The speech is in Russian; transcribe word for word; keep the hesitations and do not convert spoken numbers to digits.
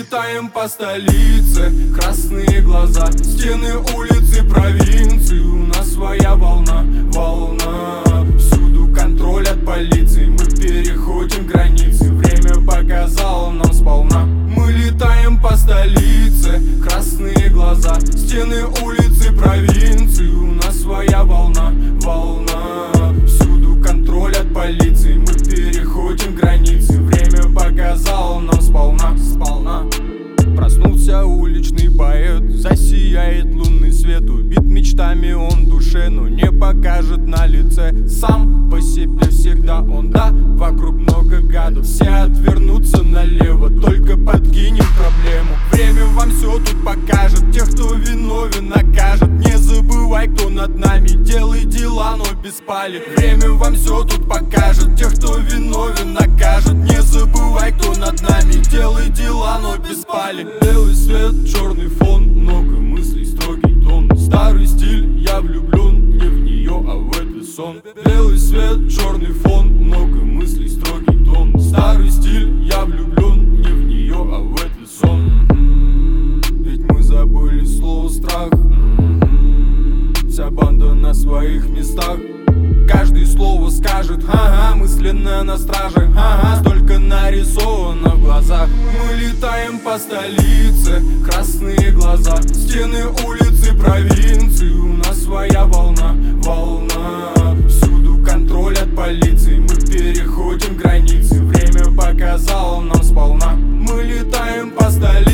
летаем по столице, красные глаза, стены, улицы, провинции. У нас своя волна, волна. Всюду контроль от полиции, мы переходим границы. Время показало нам сполна. Мы летаем по столице, красные глаза, стены, улицы, провинции. У нас своя волна, волна. Всюду контроль от полиции, мы переходим границы. Время показало нам сполна, сполна. Проснулся уличный поэт, засияет лунный свет. Убит мечтами он в душе, но не покажет на лице. Сам по себе всегда он, да, вокруг много гадов. Все отвернутся налево, только подкинем проблему. Время вам все тут покажет, тех, кто виновен, накажет. Не забывай, кто над нами, делай дела, но без пали. Время вам все тут покажет, тех, кто виновен, накажет. Не забывай, кто над нами, делай дела, но без пали. Белый свет, черный фон, много мыслей, строгий тон. Старый стиль, я влюблен не в нее, а в этот сон. Белый свет, черный фон, много мыслей, строгий тон. Старый стиль, я влюблен не в нее, а в этот сон. М-м-м, ведь мы забыли слово страх. М-м-м, вся банда на своих местах. Каждый слово скажет, ага, мысленно на страже, ага, столько нарисовано в глазах. Мы летаем по столице, красные глаза, стены, улицы, провинции. У нас своя волна, волна. Всюду контроль от полиции, мы переходим границы. Время показало нам сполна. Мы летаем по столице.